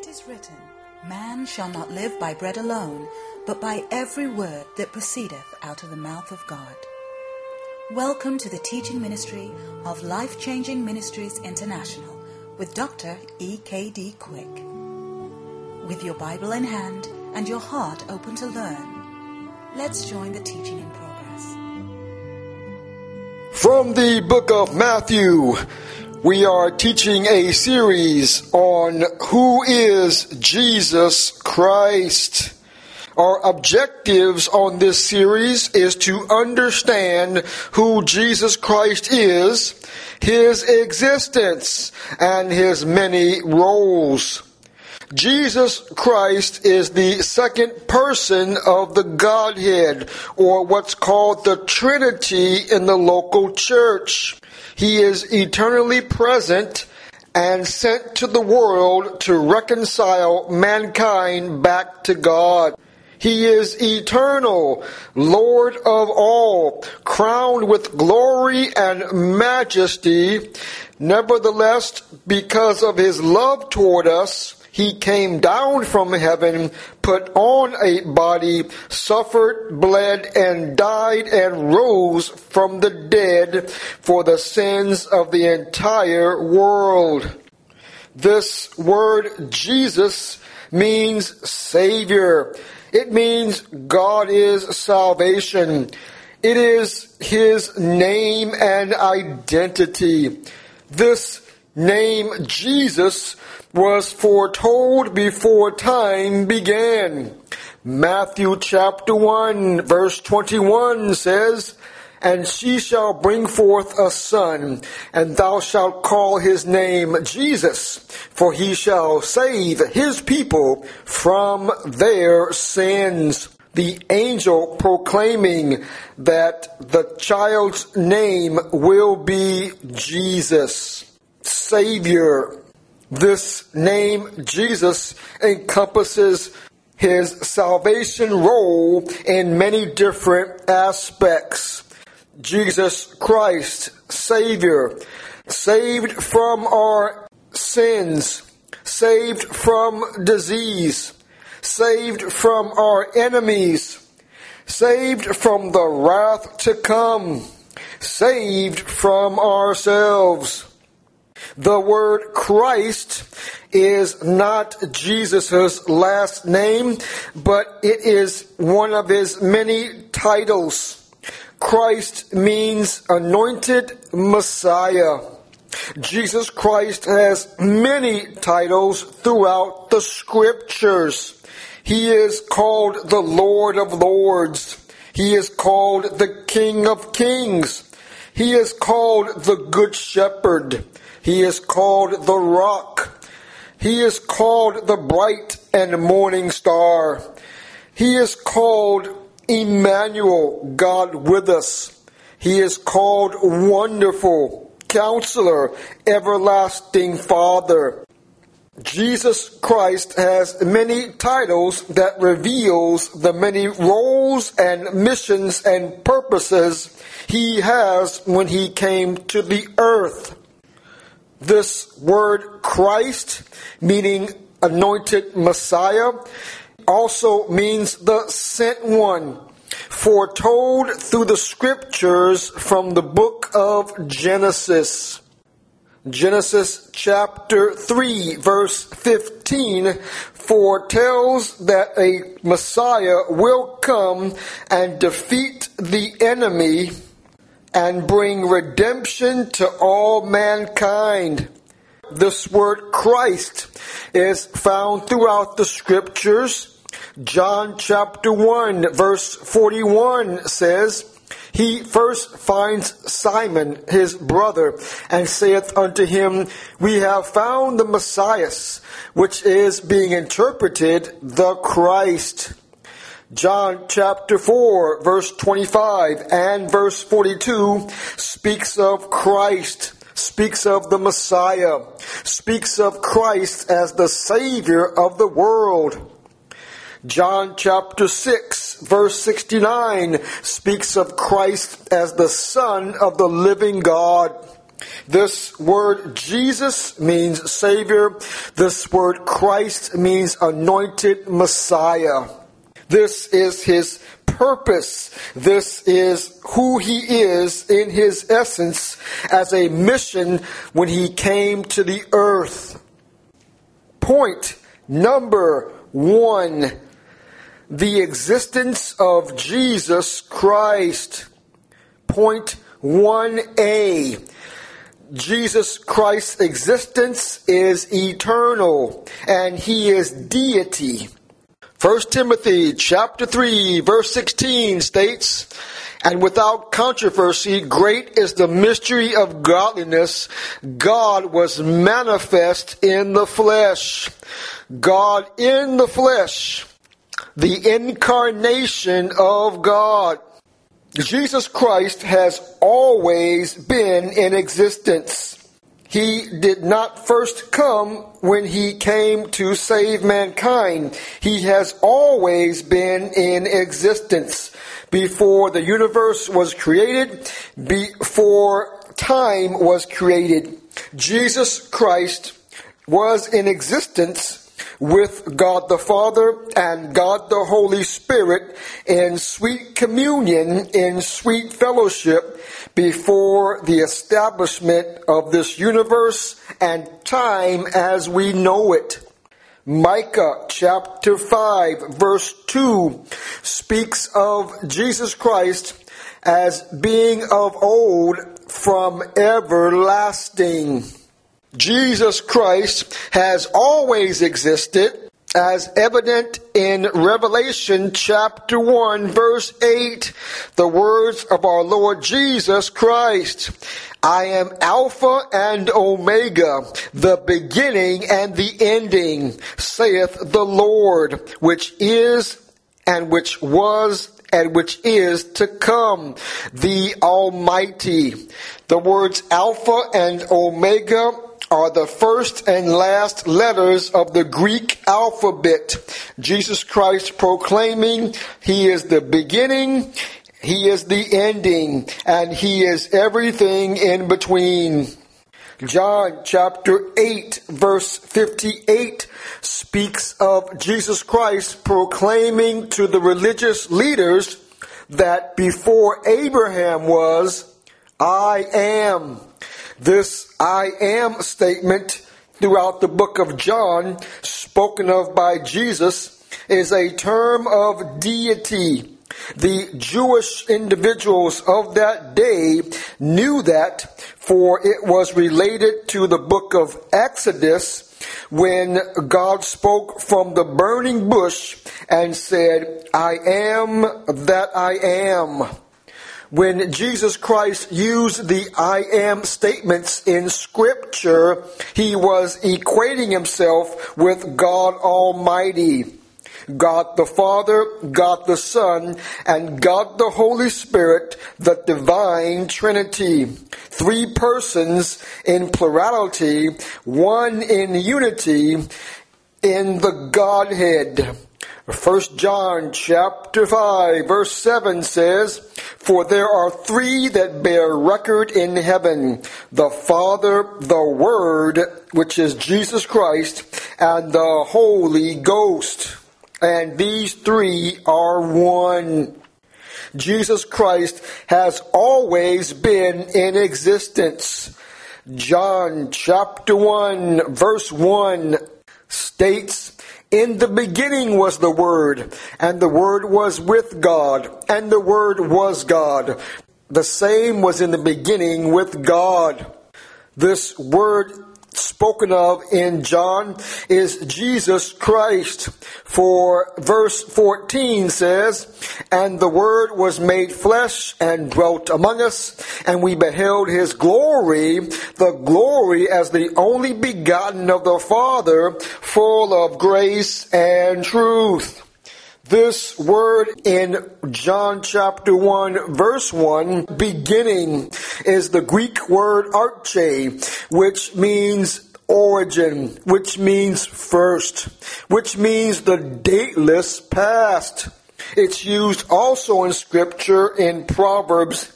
it is written, Man shall not live by bread alone, but by every word that proceedeth out of the mouth of God. Welcome to the teaching ministry of Life-Changing Ministries International with Dr. E.K.D. Quick. With your Bible in hand and your heart open to learn, let's join the teaching in progress. From the book of Matthew, we are teaching a series on who is Jesus Christ. Our objectives on this series is to understand who Jesus Christ is, his existence, and his many roles. Jesus Christ is the second person of the Godhead, or what's called the Trinity in the local church. He is eternally present and sent to the world to reconcile mankind back to God. He is eternal, Lord of all, crowned with glory and majesty. Nevertheless, because of his love toward us, he came down from heaven, put on a body, suffered, bled, and died, and rose from the dead for the sins of the entire world. This word Jesus means Savior. It means God is salvation. It is his name and identity. This name Jesus was foretold before time began. Matthew chapter 1 verse 21 says, And she shall bring forth a son, and thou shalt call his name Jesus, for he shall save his people from their sins. The angel proclaiming that the child's name will be Jesus, Savior. This name, Jesus, encompasses his salvation role in many different aspects. Jesus Christ, Savior, saved from our sins, saved from disease, saved from our enemies, saved from the wrath to come, saved from ourselves. The word Christ is not Jesus' last name, but it is one of his many titles. Christ means anointed Messiah. Jesus Christ has many titles throughout the scriptures. He is called the Lord of Lords. He is called the King of Kings. He is called the Good Shepherd. He is called the Rock. He is called the Bright and Morning Star. He is called Emmanuel, God with us. He is called Wonderful, Counselor, Everlasting Father. Jesus Christ has many titles that reveals the many roles and missions and purposes he has when he came to the earth. This word Christ, meaning anointed Messiah, also means the sent one, foretold through the scriptures from the book of Genesis. Genesis chapter 3 verse 15 foretells that a Messiah will come and defeat the enemy and bring redemption to all mankind. This word Christ is found throughout the scriptures. John chapter 1 verse 41 says, He first finds Simon his brother, and saith unto him, We have found the Messiah, which is being interpreted the Christ. John chapter 4 verse 25 and verse 42 speaks of Christ, speaks of the Messiah, speaks of Christ as the Savior of the world. John chapter 6 verse 69 speaks of Christ as the Son of the living God. This word Jesus means Savior. This word Christ means anointed Messiah. This is his purpose. This is who he is in his essence as a mission when he came to the earth. Point number 1. The existence of Jesus Christ. Point 1a. Jesus Christ's existence is eternal, and he is deity. 1 Timothy chapter 3, verse 16 states, "And without controversy, great is the mystery of godliness. God was manifest in the flesh." God in the flesh. The incarnation of God. Jesus Christ has always been in existence. He did not first come when he came to save mankind. He has always been in existence. Before the universe was created, before time was created, Jesus Christ was in existence with God the Father and God the Holy Spirit in sweet communion, in sweet fellowship before the establishment of this universe and time as we know it. Micah chapter 5 verse 2 speaks of Jesus Christ as being of old from everlasting. Jesus Christ has always existed, as evident in Revelation chapter 1 verse 8, the words of our Lord Jesus Christ. "I am Alpha and Omega, the beginning and the ending, saith the Lord, which is and which was and which is to come, the Almighty." The words Alpha and Omega are the first and last letters of the Greek alphabet. Jesus Christ proclaiming he is the beginning, he is the ending, and he is everything in between. John chapter 8 verse 58 speaks of Jesus Christ proclaiming to the religious leaders that before Abraham was, I am. This I am statement throughout the book of John, spoken of by Jesus, is a term of deity. The Jewish individuals of that day knew that, for it was related to the book of Exodus when God spoke from the burning bush and said, I am that I am. When Jesus Christ used the I am statements in Scripture, he was equating himself with God Almighty. God the Father, God the Son, and God the Holy Spirit, the divine Trinity. Three persons in plurality, one in unity in the Godhead. 1 John chapter 5 verse 7 says, "For there are three that bear record in heaven, the Father, the Word, which is Jesus Christ, and the Holy Ghost. And these three are one." Jesus Christ has always been in existence. John chapter 1 verse 1 states, "In the beginning was the Word, and the Word was with God, and the Word was God. The same was in the beginning with God." This word spoken of in John is Jesus Christ. For verse 14 says, "And the Word was made flesh and dwelt among us, and we beheld his glory, the glory as the only begotten of the Father, full of grace and truth." This word in John chapter 1 verse 1, beginning, is the Greek word arche, which means origin, which means first, which means the dateless past. It's used also in Scripture in Proverbs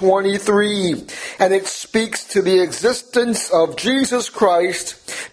8:23, and it speaks to the existence of Jesus Christ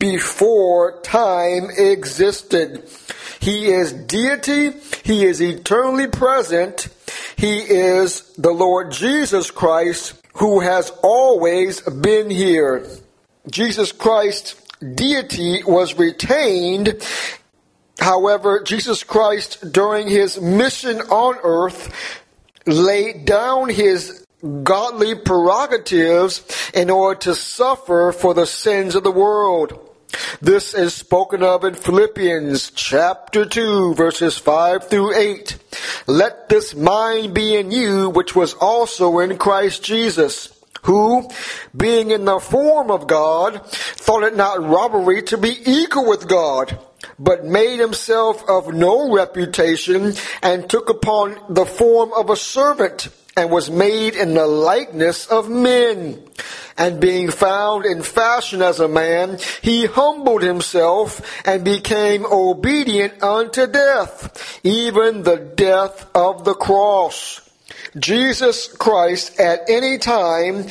before time existed. He is deity. He is eternally present. He is the Lord Jesus Christ, who has always been here. Jesus Christ's deity was retained. However, Jesus Christ, during his mission on earth, laid down his godly prerogatives in order to suffer for the sins of the world. This is spoken of in Philippians chapter 2, verses 5 through 8. Let this mind be in you, which was also in Christ Jesus, who, being in the form of God, thought it not robbery to be equal with God, but made himself of no reputation, and took upon the form of a servant, and was made in the likeness of men. And being found in fashion as a man, he humbled himself, and became obedient unto death, even the death of the cross. Jesus Christ at any time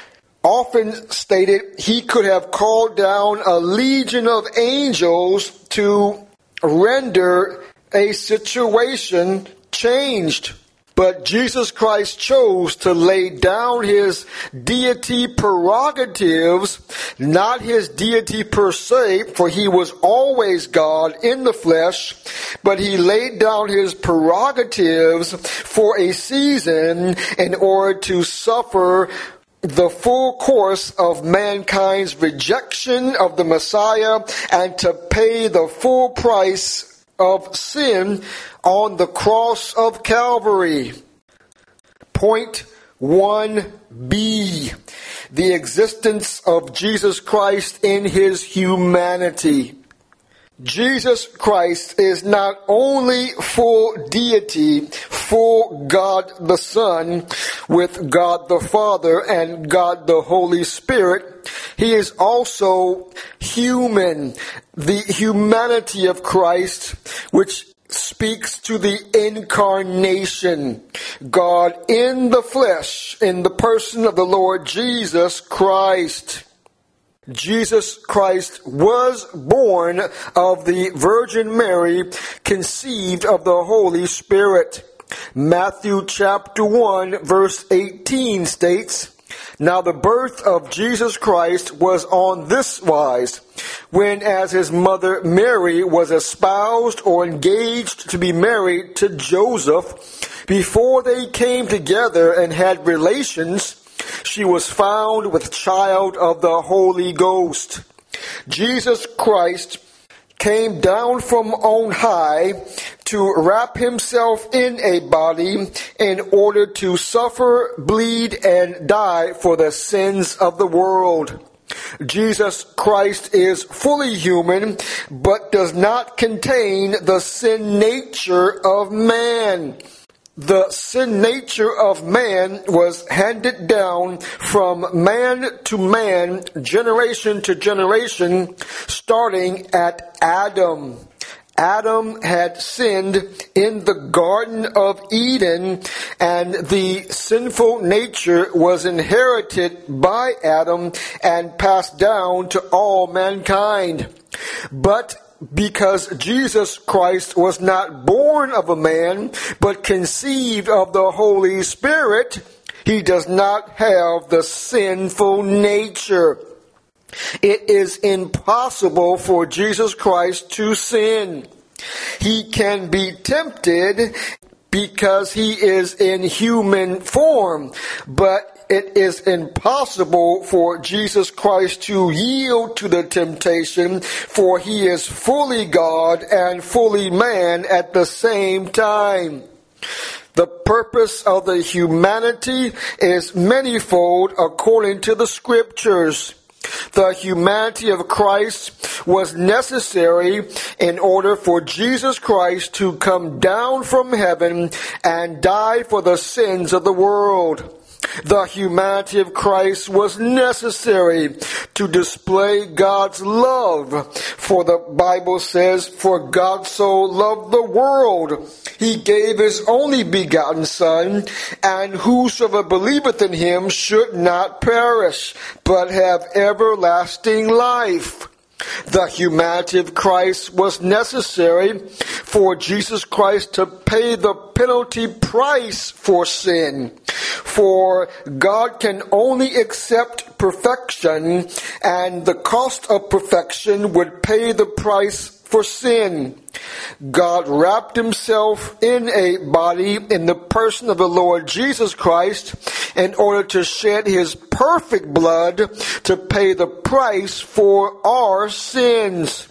often stated he could have called down a legion of angels to render a situation changed. But Jesus Christ chose to lay down his deity prerogatives, not his deity per se, for he was always God in the flesh, but he laid down his prerogatives for a season in order to suffer the full course of mankind's rejection of the Messiah and to pay the full price of sin on the cross of Calvary. Point 1b. The existence of Jesus Christ in his humanity. Jesus Christ is not only full deity, full God the Son, with God the Father and God the Holy Spirit. He is also human. The humanity of Christ, which speaks to the incarnation. God in the flesh, in the person of the Lord Jesus Christ. Jesus Christ was born of the Virgin Mary, conceived of the Holy Spirit. Matthew chapter 1 verse 18 states, Now the birth of Jesus Christ was on this wise, when as his mother Mary was espoused or engaged to be married to Joseph, before they came together and had relations, she was found with child of the Holy Ghost. Jesus Christ came down from on high to wrap himself in a body in order to suffer, bleed, and die for the sins of the world. Jesus Christ is fully human, but does not contain the sin nature of man. The sin nature of man was handed down from man to man, generation to generation, starting at Adam. Adam had sinned in the Garden of Eden, and the sinful nature was inherited by Adam and passed down to all mankind. But because Jesus Christ was not born of a man, but conceived of the Holy Spirit, he does not have the sinful nature. It is impossible for Jesus Christ to sin. He can be tempted because he is in human form, but it is impossible for Jesus Christ to yield to the temptation, for he is fully God and fully man at the same time. The purpose of the humanity is manifold according to the Scriptures. The humanity of Christ was necessary in order for Jesus Christ to come down from heaven and die for the sins of the world. The humanity of Christ was necessary to display God's love. For the Bible says, "For God so loved the world, He gave His only begotten Son, and whosoever believeth in Him should not perish, but have everlasting life." The humanity of Christ was necessary for Jesus Christ to pay the penalty price for sin. For God can only accept perfection, and the cost of perfection would pay the price for sin. God wrapped Himself in a body in the person of the Lord Jesus Christ in order to shed His perfect blood to pay the price for our sins.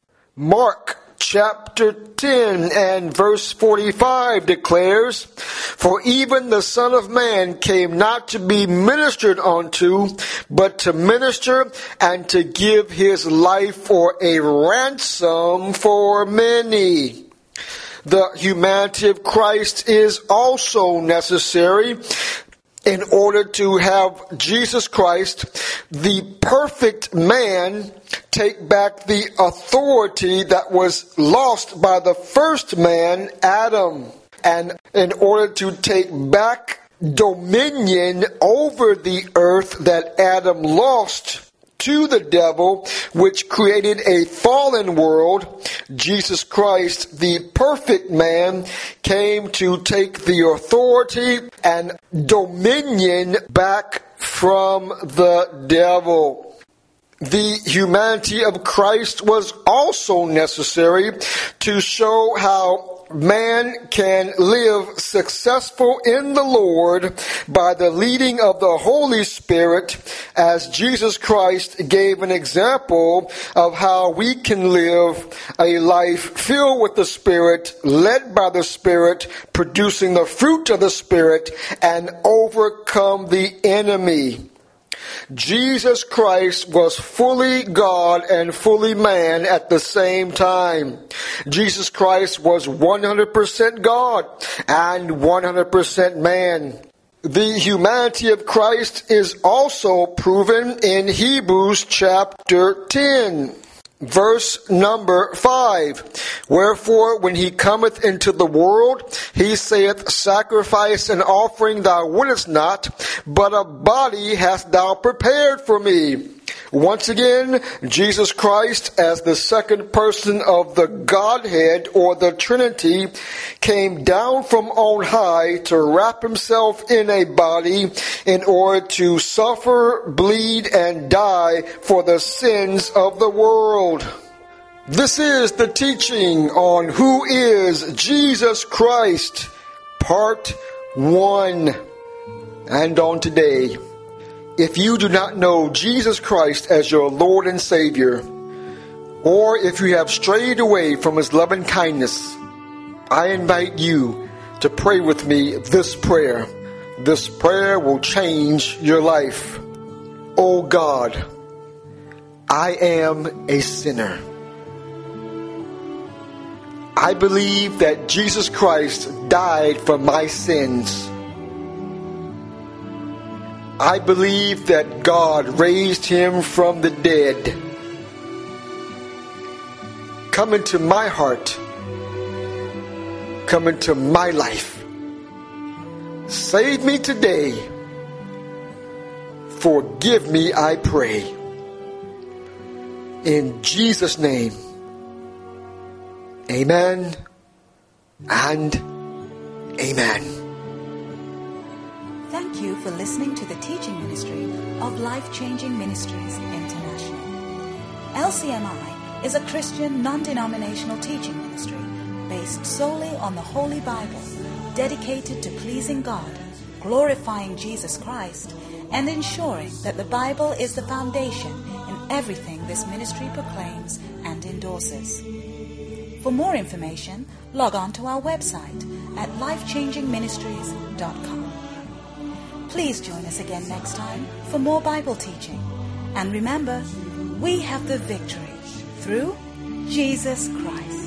Mark chapter 10 and verse 45 declares, "For even the Son of Man came not to be ministered unto, but to minister and to give His life for a ransom for many." The humanity of Christ is also necessary in order to have Jesus Christ, the perfect man, take back the authority that was lost by the first man, Adam. And in order to take back dominion over the earth that Adam lost to the devil, which created a fallen world, Jesus Christ, the perfect man, came to take the authority and dominion back from the devil. The humanity of Christ was also necessary to show how man can live successful in the Lord by the leading of the Holy Spirit, as Jesus Christ gave an example of how we can live a life filled with the Spirit, led by the Spirit, producing the fruit of the Spirit, and overcome the enemy. Jesus Christ was fully God and fully man at the same time. Jesus Christ was 100% God and 100% man. The humanity of Christ is also proven in Hebrews chapter 10. Verse number 5, "Wherefore, when He cometh into the world, He saith, Sacrifice and offering thou wouldest not, but a body hast thou prepared for me." Once again, Jesus Christ, as the second person of the Godhead or the Trinity, came down from on high to wrap Himself in a body in order to suffer, bleed, and die for the sins of the world. This is the teaching on who is Jesus Christ, part 1. And on today, if you do not know Jesus Christ as your Lord and Savior, or if you have strayed away from His loving kindness, I invite you to pray with me this prayer. This prayer will change your life. Oh God, I am a sinner. I believe that Jesus Christ died for my sins. I believe that God raised Him from the dead. Come into my heart. Come into my life. Save me today. Forgive me, I pray. In Jesus' name. Amen and amen. Thank you for listening to the teaching ministry of Life Changing Ministries International. LCMI is a Christian non-denominational teaching ministry based solely on the Holy Bible, dedicated to pleasing God, glorifying Jesus Christ, and ensuring that the Bible is the foundation in everything this ministry proclaims and endorses. For more information, log on to our website at lifechangingministries.com. Please join us again next time for more Bible teaching. And remember, we have the victory through Jesus Christ.